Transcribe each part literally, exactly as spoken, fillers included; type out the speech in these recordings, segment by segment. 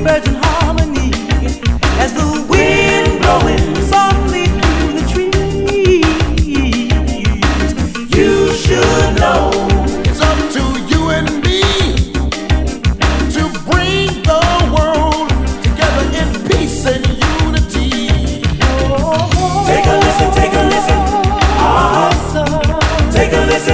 birds in harmony as the wind blowing softly through the trees. You should know it's up to you and me to bring the world together in peace and unity. Take a listen, take a listen. Ah, take a listen.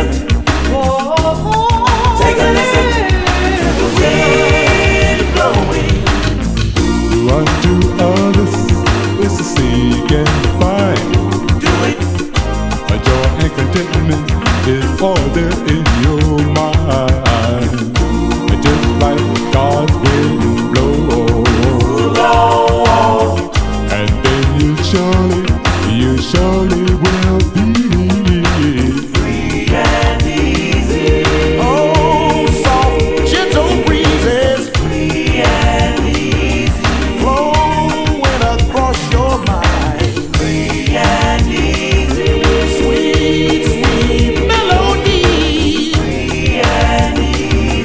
Take a listen to the wind blowing. Unto others is to seek and find. Do it. A joy and contentment is all there in your mind. Just like God's wind blow. And then you surely, you surely will be free and easy. Oh, soft, gentle breezes Free and easy. flowing across your mind. Free and easy. Sweet, sweet melody. Free and easy.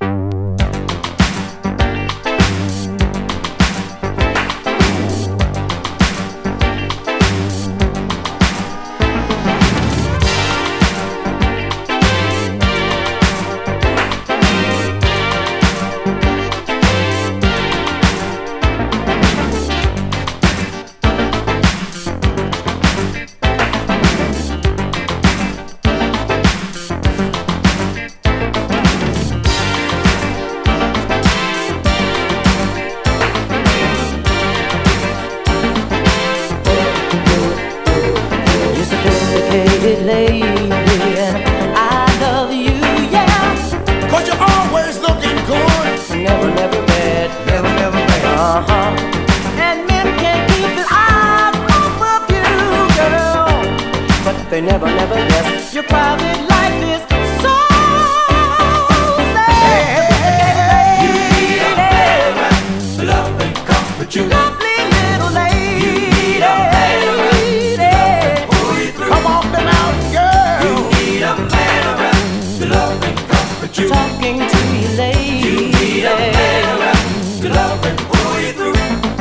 You're sophisticated lady, and I love you, yeah. Cause you're always looking good. Never, never bad, never, never bad. Uh-huh. And men can't keep their eyes off of you, girl. But they never, never guess your private life is so sad. You need a man to love and comfort you. Lovely little lady. You need a man to pull you through. Come on them out, girl. You need a man around to love and comfort you. Talking to you, lady. You need a man around to love and pull you through.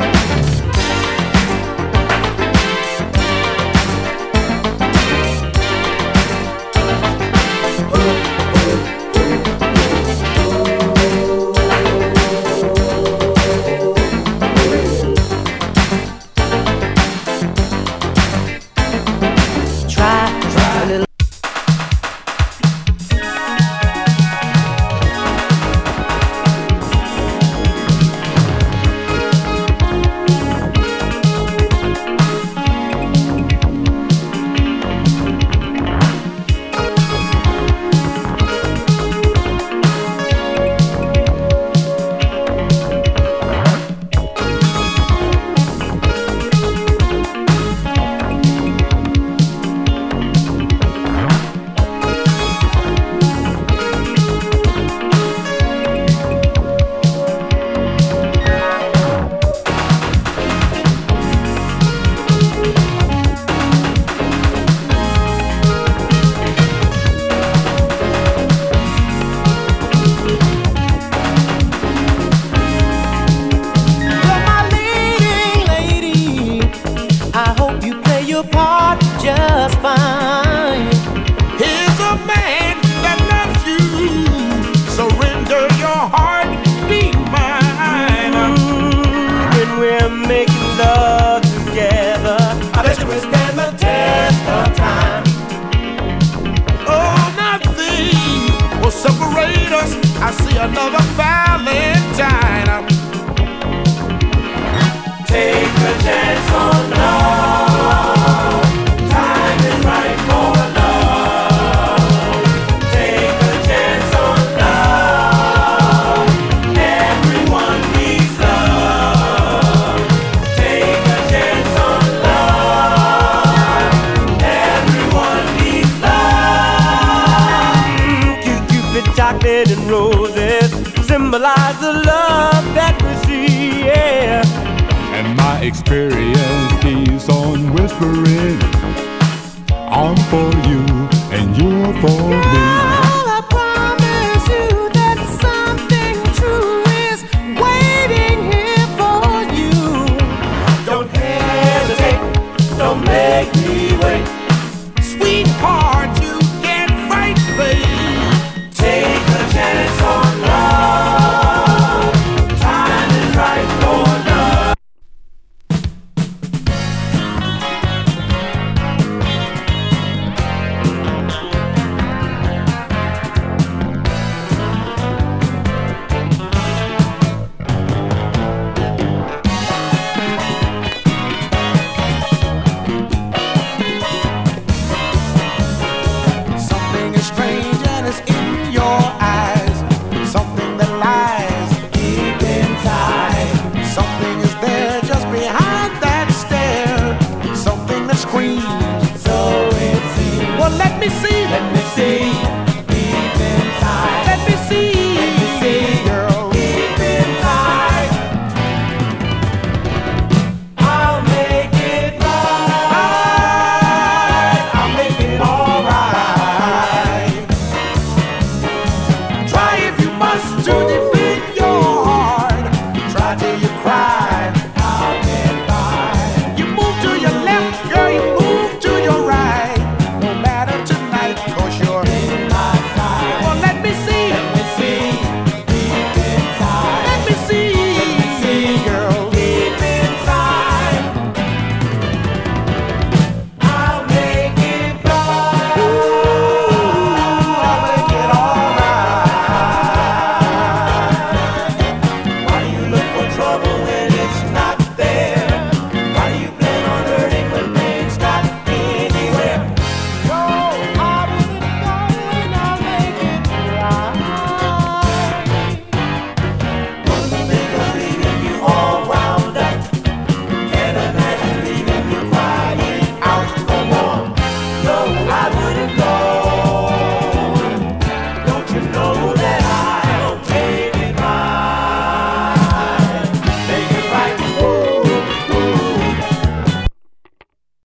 Try, try a little. You're my leading lady. I hope you play your part just fine. Here's a man that loves you. Surrender your heart, be mine. When we're making love together, I bet you will stand the test of time. Oh, nothing will separate us. I see another Valentine. Take a chance on love. Time is right for love. Take a chance on love. Everyone needs love. Take a chance on love. Everyone needs love. Cute, cupid, chocolate and roses symbolize the love that we see, yeah. and my experience keeps on whispering, I'm for you and you're for me.